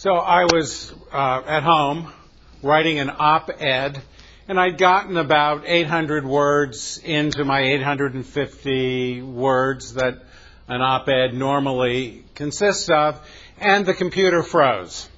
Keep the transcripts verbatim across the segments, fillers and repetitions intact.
So I was uh, at home writing an op-ed, and I'd gotten about eight hundred words into my eight hundred fifty words that an op-ed normally consists of, and the computer froze.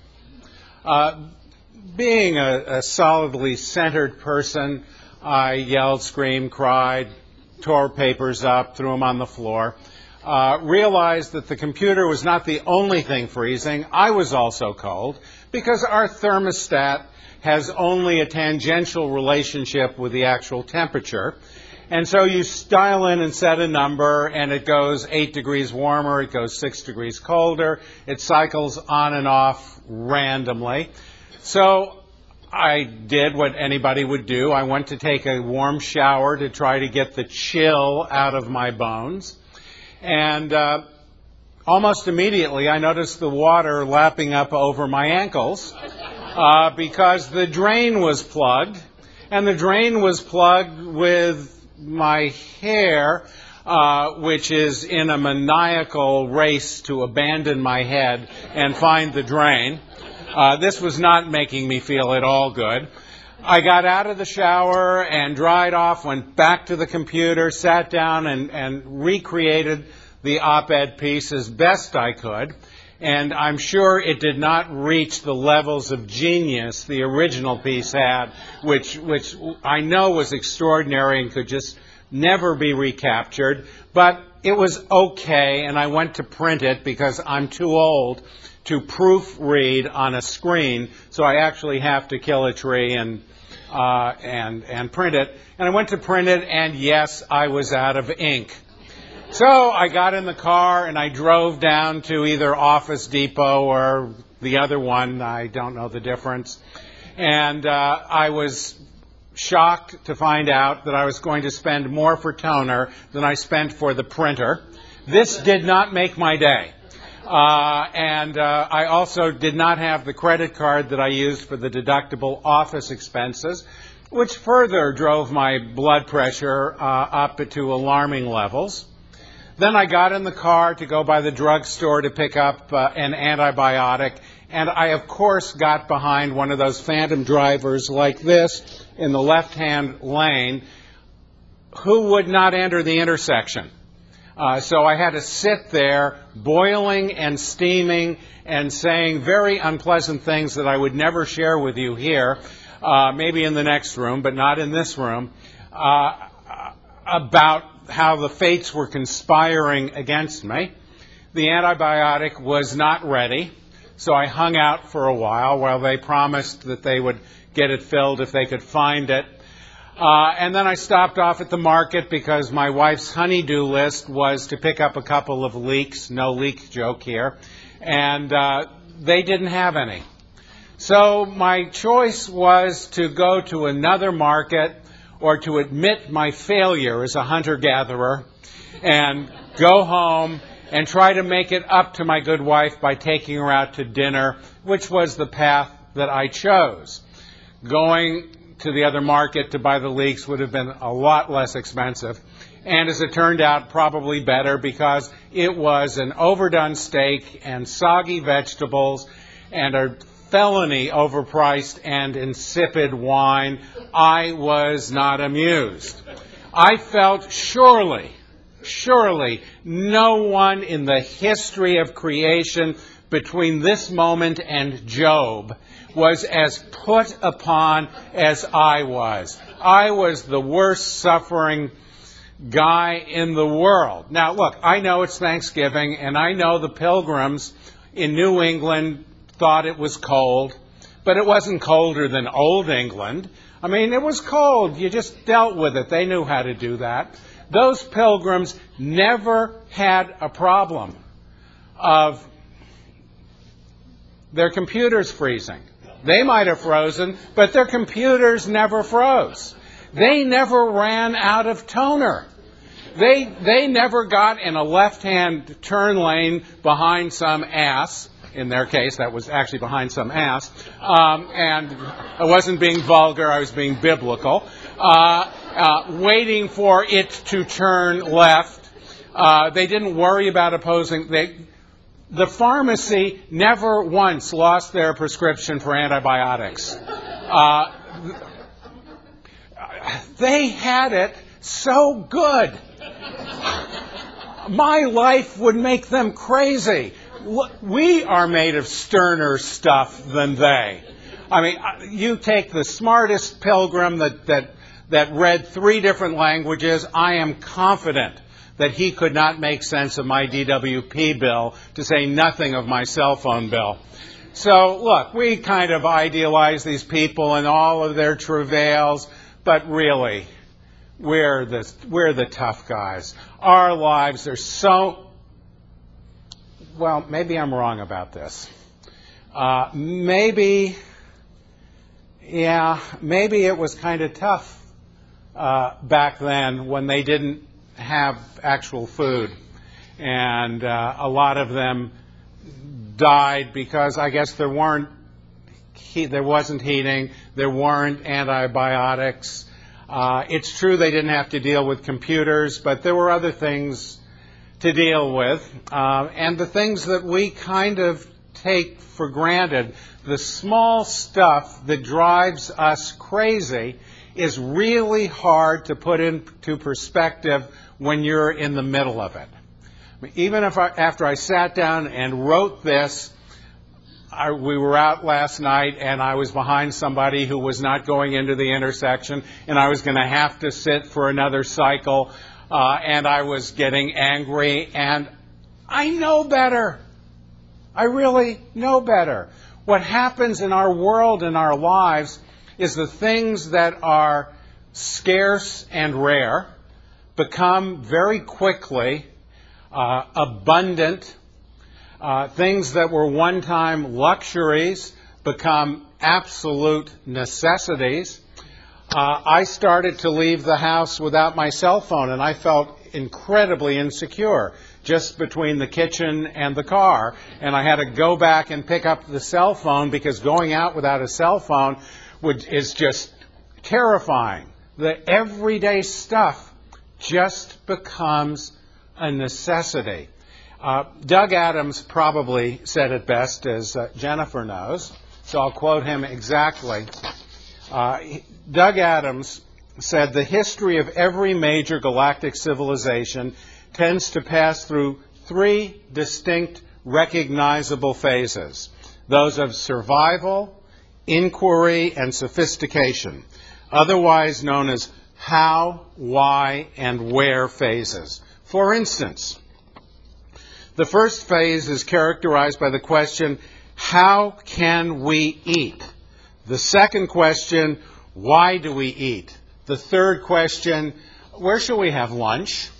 Uh, being a, a solidly centered person, I yelled, screamed, cried, tore papers up, threw them on the floor. Uh, realized that the computer was not the only thing freezing. I was also cold because our thermostat has only a tangential relationship with the actual temperature. And so you dial in and set a number, and it goes eight degrees warmer, it goes six degrees colder. It cycles on and off randomly. So I did what anybody would do. I went to take a warm shower to try to get the chill out of my bones. And uh, almost immediately, I noticed the water lapping up over my ankles uh, because the drain was plugged, and the drain was plugged with my hair, uh, which is in a maniacal race to abandon my head and find the drain. Uh, this was not making me feel at all good. I got out of the shower and dried off, went back to the computer, sat down and, and recreated the op-ed piece as best I could. And I'm sure it did not reach the levels of genius the original piece had, which, which I know was extraordinary and could just never be recaptured. But it was okay, and I went to print it because I'm too old to proofread on a screen, so I actually have to kill a tree and uh, and and print it. And I went to print it, and yes, I was out of ink. So I got in the car and I drove down to either Office Depot or the other one. I don't know the difference. And uh, I was shocked to find out that I was going to spend more for toner than I spent for the printer. This did not make my day. Uh, and uh, I also did not have the credit card that I used for the deductible office expenses, which further drove my blood pressure uh, up to alarming levels. Then I got in the car to go by the drugstore to pick up uh, an antibiotic, and I, of course, got behind one of those phantom drivers like this in the left-hand lane who would not enter the intersection. Uh, so I had to sit there boiling and steaming and saying very unpleasant things that I would never share with you here, uh, maybe in the next room, but not in this room, uh, about how the fates were conspiring against me. The antibiotic was not ready, so I hung out for a while while they promised that they would get it filled if they could find it. Uh, and then I stopped off at the market because my wife's honey-do list was to pick up a couple of leeks, no leek joke here, and uh, they didn't have any. So my choice was to go to another market or to admit my failure as a hunter-gatherer and go home and try to make it up to my good wife by taking her out to dinner, which was the path that I chose. Going to the other market to buy the leeks would have been a lot less expensive. And as it turned out, probably better because it was an overdone steak and soggy vegetables and a felony overpriced and insipid wine. I was not amused. I felt surely, surely no one in the history of creation between this moment and Job was as put upon as I was. I was the worst suffering guy in the world. Now, look, I know it's Thanksgiving, and I know the Pilgrims in New England thought it was cold, but it wasn't colder than Old England. I mean, it was cold. You just dealt with it. They knew how to do that. Those Pilgrims never had a problem of their computers freezing. They might have frozen, but their computers never froze. They never ran out of toner. They they never got in a left-hand turn lane behind some ass. In their case, that was actually behind some ass. Um, and I wasn't being vulgar, I was being biblical. Uh, uh, waiting for it to turn left. Uh, they didn't worry about opposing. They, The pharmacy never once lost their prescription for antibiotics. Uh, they had it so good. My life would make them crazy. We are made of sterner stuff than they. I mean, you take the smartest pilgrim that, that, that read three different languages, I am confident that he could not make sense of my D W P bill, to say nothing of my cell phone bill. So, look, we kind of idealize these people and all of their travails, but really, we're the, we're the tough guys. Our lives are so... Well, maybe I'm wrong about this. Uh, maybe... Yeah, maybe it was kind of tough uh, back then when they didn't have actual food. And uh, a lot of them died because I guess there weren't, he, there wasn't heating, there weren't antibiotics. Uh, it's true they didn't have to deal with computers, but there were other things to deal with. Uh, and the things that we kind of take for granted, the small stuff that drives us crazy, is really hard to put into perspective when you're in the middle of it. I mean, even if I, after I sat down and wrote this, I, we were out last night and I was behind somebody who was not going into the intersection, and I was going to have to sit for another cycle, uh, and I was getting angry, and I know better. I really know better. What happens in our world, in our lives, is the things that are scarce and rare become very quickly uh, abundant. Uh, things that were one-time luxuries become absolute necessities. Uh, I started to leave the house without my cell phone, and I felt incredibly insecure just between the kitchen and the car. And I had to go back and pick up the cell phone because going out without a cell phone would, is just terrifying. The everyday stuff just becomes a necessity. Uh, Doug Adams probably said it best, as uh, Jennifer knows, so I'll quote him exactly. Uh, Doug Adams said, "The history of every major galactic civilization tends to pass through three distinct recognizable phases, those of survival, inquiry, and sophistication, otherwise known as how, why, and where phases. For instance, the first phase is characterized by the question, how can we eat? The second question, why do we eat? The third question, where shall we have lunch?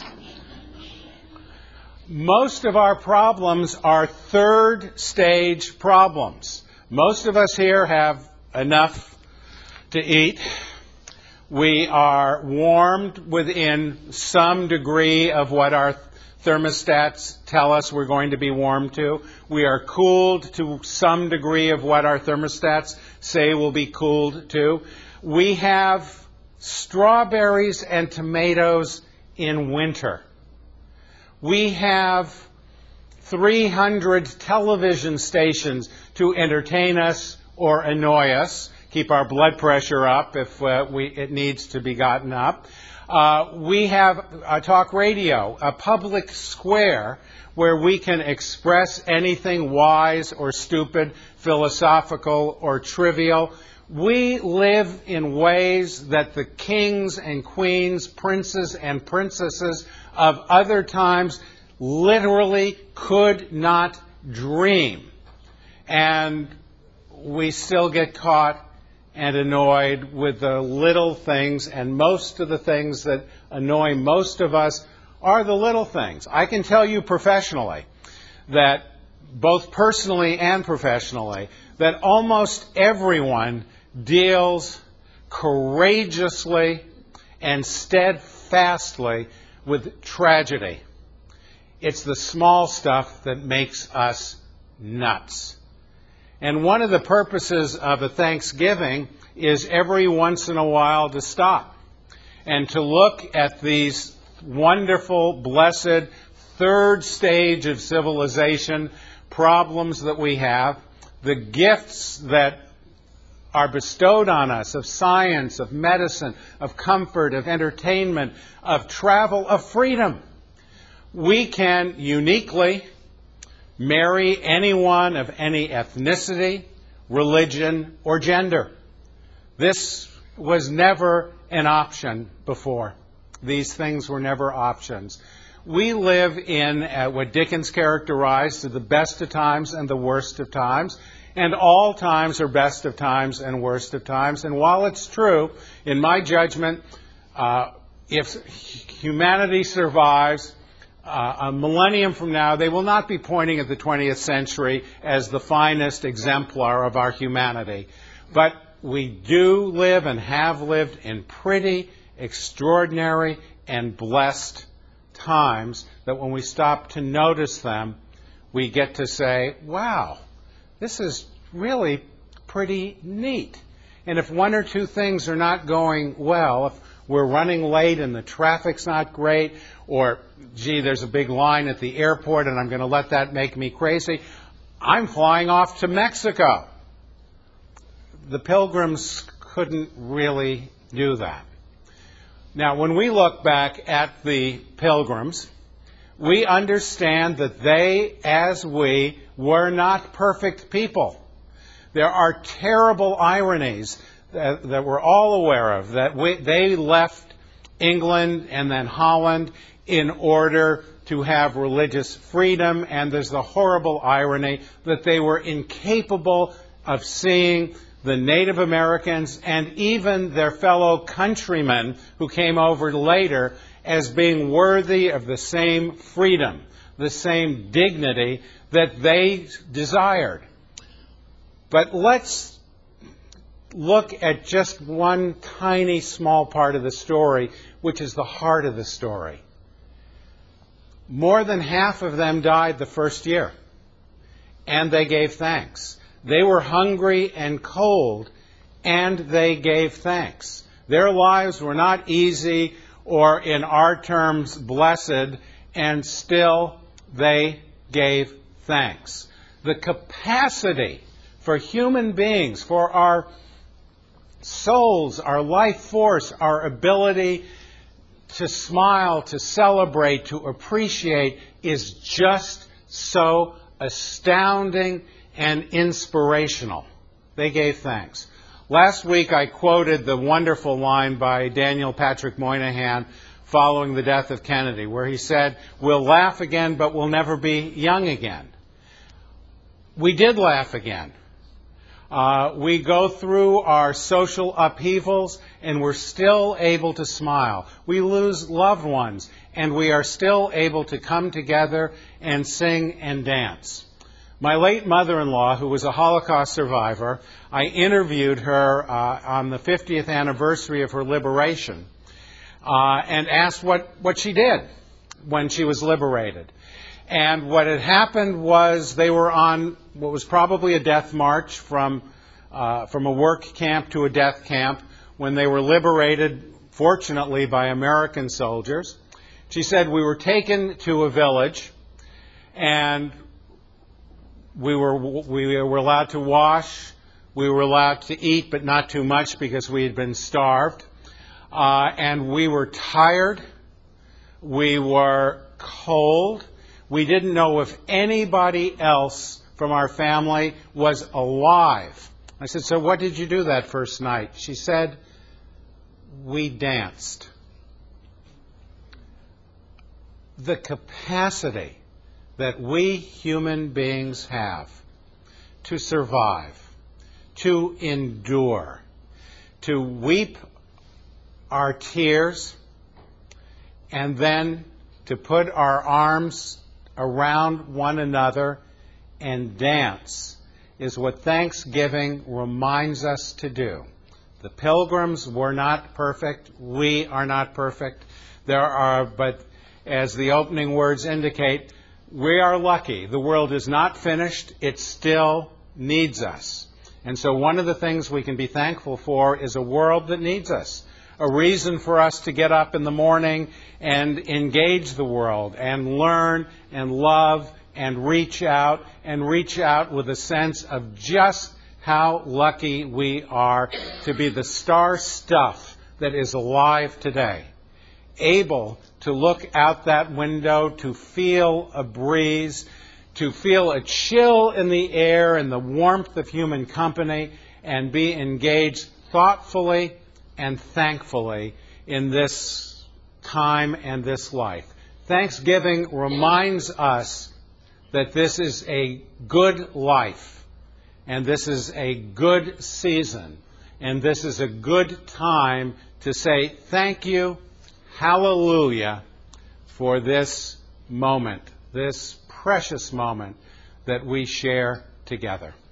Most of our problems are third stage problems. Most of us here have enough to eat. We are warmed within some degree of what our thermostats tell us we're going to be warmed to. We are cooled to some degree of what our thermostats say we'll be cooled to. We have strawberries and tomatoes in winter. We have three hundred television stations to entertain us or annoy us, keep our blood pressure up if uh, we, it needs to be gotten up. Uh, we have a talk radio, a public square where we can express anything wise or stupid, philosophical or trivial. We live in ways that the kings and queens, princes and princesses of other times literally could not dream. And we still get caught and annoyed with the little things, and most of the things that annoy most of us are the little things. I can tell you professionally that, both personally and professionally, that almost everyone deals courageously and steadfastly with tragedy. It's the small stuff that makes us nuts. And one of the purposes of a Thanksgiving is every once in a while to stop and to look at these wonderful, blessed, third stage of civilization problems that we have, the gifts that are bestowed on us of science, of medicine, of comfort, of entertainment, of travel, of freedom. We can uniquely marry anyone of any ethnicity, religion, or gender. This was never an option before. These things were never options. We live in uh, what Dickens characterized as the best of times and the worst of times. And all times are best of times and worst of times. And while it's true, in my judgment, uh, if humanity survives uh, a millennium from now, they will not be pointing at the twentieth century as the finest exemplar of our humanity. But we do live and have lived in pretty extraordinary and blessed times that when we stop to notice them, we get to say, wow, this is really pretty neat. And if one or two things are not going well, if we're running late and the traffic's not great, or, gee, there's a big line at the airport and I'm going to let that make me crazy, I'm flying off to Mexico. The Pilgrims couldn't really do that. Now, when we look back at the Pilgrims, we understand that they, as we, were not perfect people. There are terrible ironies that, that we're all aware of, that we, they left England and then Holland in order to have religious freedom, and there's the horrible irony that they were incapable of seeing the Native Americans and even their fellow countrymen who came over later as being worthy of the same freedom, the same dignity that they desired. But let's look at just one tiny small part of the story, which is the heart of the story. More than half of them died the first year, and they gave thanks. They were hungry and cold, and they gave thanks. Their lives were not easy or, in our terms, blessed, and still they gave thanks. The capacity for human beings, for our souls, our life force, our ability to smile, to celebrate, to appreciate is just so astounding and inspirational. They gave thanks. Last week I quoted the wonderful line by Daniel Patrick Moynihan following the death of Kennedy, where he said, "We'll laugh again, but we'll never be young again." We did laugh again. Uh, we go through our social upheavals, and we're still able to smile. We lose loved ones, and we are still able to come together and sing and dance. My late mother-in-law, who was a Holocaust survivor, I interviewed her uh, on the fiftieth anniversary of her liberation uh, and asked what, what she did when she was liberated. And what had happened was they were on what was probably a death march from, uh, from a work camp to a death camp when they were liberated, fortunately, by American soldiers. She said, "We were taken to a village, and We were we were allowed to wash, we were allowed to eat, but not too much because we had been starved. Uh, and we were tired, we were cold, we didn't know if anybody else from our family was alive." I said, "So what did you do that first night?" She said, "We danced." The capacity that we human beings have to survive, to endure, to weep our tears, and then to put our arms around one another and dance is what Thanksgiving reminds us to do. The Pilgrims were not perfect. We are not perfect. There are, but as the opening words indicate, we are lucky. The world is not finished. It still needs us. And so one of the things we can be thankful for is a world that needs us. a reason for us to get up in the morning and engage the world and learn and love and reach out and reach out with a sense of just how lucky we are to be the star stuff that is alive today, able to look out that window, to feel a breeze, to feel a chill in the air and the warmth of human company, and be engaged thoughtfully and thankfully in this time and this life. Thanksgiving reminds us that this is a good life, and this is a good season, and this is a good time to say thank you, hallelujah, for this moment, this precious moment that we share together.